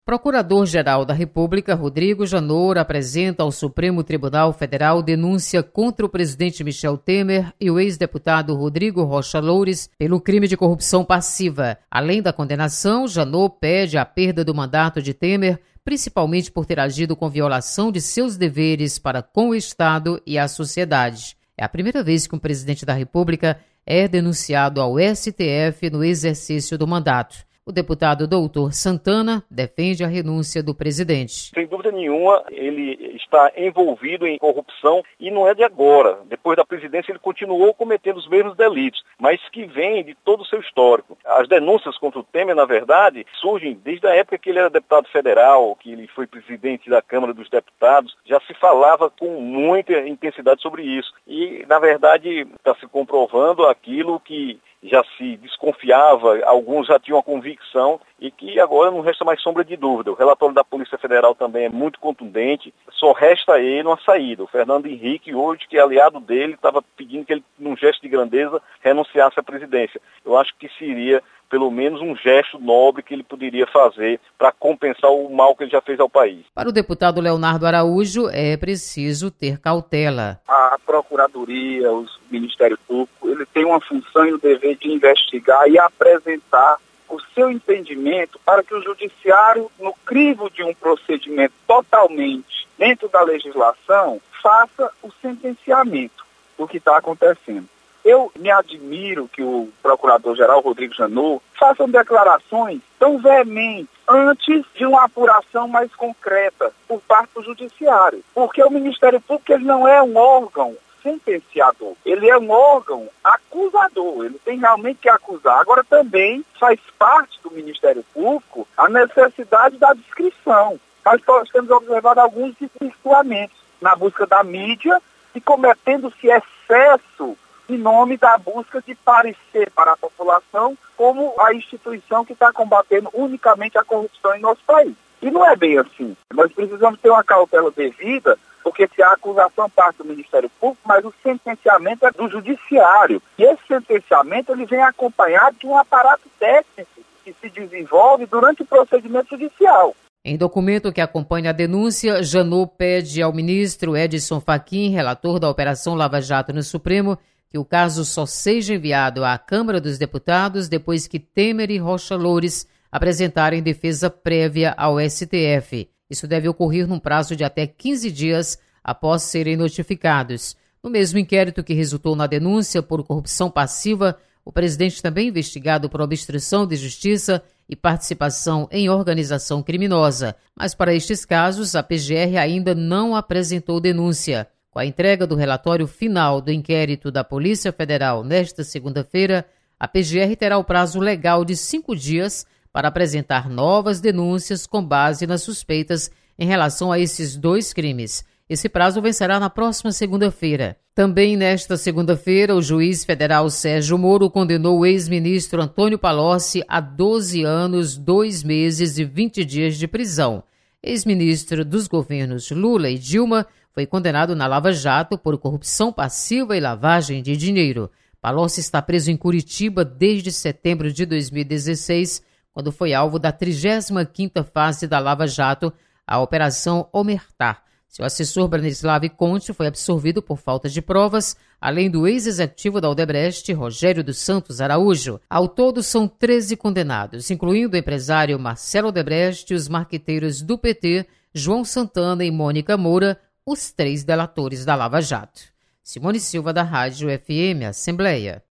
Procurador-Geral da República, Rodrigo Janot, apresenta ao Supremo Tribunal Federal denúncia contra o presidente Michel Temer e o ex-deputado Rodrigo Rocha Loures pelo crime de corrupção passiva. Além da condenação, Janot pede a perda do mandato de Temer, principalmente por ter agido com violação de seus deveres para com o Estado e a sociedade. É a primeira vez que um presidente da República é denunciado ao STF no exercício do mandato. O deputado Doutor Santana defende a renúncia do presidente. Sem dúvida nenhuma, ele está envolvido em corrupção e não é de agora. Depois da presidência, ele continuou cometendo os mesmos delitos, mas que vem de todo o seu histórico. As denúncias contra o Temer, na verdade, surgem desde a época que ele era deputado federal, que ele foi presidente da Câmara dos Deputados. Já se falava com muita intensidade sobre isso. E, na verdade, está se comprovando aquilo que já se desconfiava, alguns já tinham a convicção e que agora não resta mais sombra de dúvida. O relatório da Polícia Federal também é muito contundente, só resta a ele uma saída. O Fernando Henrique, hoje, que é aliado dele, estava pedindo que ele, num gesto de grandeza, renunciasse à presidência. Eu acho que seria pelo menos um gesto nobre que ele poderia fazer para compensar o mal que ele já fez ao país. Para o deputado Leonardo Araújo, é preciso ter cautela. A Procuradoria, o Ministério Público, ele tem uma função e o dever de investigar e apresentar o seu entendimento para que o Judiciário, no crivo de um procedimento totalmente dentro da legislação, faça o sentenciamento do que está acontecendo. Eu me admiro que o Procurador-Geral Rodrigo Janot faça declarações tão veementes antes de uma apuração mais concreta por parte do Judiciário. Porque o Ministério Público ele não é um órgão sentenciador, ele é um órgão acusador, ele tem realmente que acusar. Agora também faz parte do Ministério Público a necessidade da discrição. Nós temos observado alguns desvirtuamentos na busca da mídia e cometendo-se excesso em nome da busca de parecer para a população como a instituição que está combatendo unicamente a corrupção em nosso país. E não é bem assim. Nós precisamos ter uma cautela devida, porque se a acusação parte do Ministério Público, mas o sentenciamento é do Judiciário. E esse sentenciamento ele vem acompanhado de um aparato técnico que se desenvolve durante o procedimento judicial. Em documento que acompanha a denúncia, Janot pede ao ministro Edson Fachin, relator da Operação Lava Jato no Supremo, que o caso só seja enviado à Câmara dos Deputados depois que Temer e Rocha Loures apresentarem defesa prévia ao STF. Isso deve ocorrer num prazo de até 15 dias após serem notificados. No mesmo inquérito que resultou na denúncia por corrupção passiva, o presidente também investigado por obstrução de justiça e participação em organização criminosa. Mas para estes casos, a PGR ainda não apresentou denúncia. Com a entrega do relatório final do inquérito da Polícia Federal nesta segunda-feira, a PGR terá o prazo legal de 5 dias para apresentar novas denúncias com base nas suspeitas em relação a esses 2 crimes. Esse prazo vencerá na próxima segunda-feira. Também nesta segunda-feira, o juiz federal Sérgio Moro condenou o ex-ministro Antônio Palocci a 12 anos, 2 meses e 20 dias de prisão. Ex-ministro dos governos Lula e Dilma foi condenado na Lava Jato por corrupção passiva e lavagem de dinheiro. Palocci está preso em Curitiba desde setembro de 2016, quando foi alvo da 35ª fase da Lava Jato, a Operação Omertá. Seu assessor Branislav Conte foi absolvido por falta de provas, além do ex-executivo da Odebrecht, Rogério dos Santos Araújo. Ao todo, são 13 condenados, incluindo o empresário Marcelo Odebrecht e os marqueteiros do PT, João Santana e Mônica Moura, os 3 delatores da Lava Jato. Simone Silva, da Rádio FM Assembleia.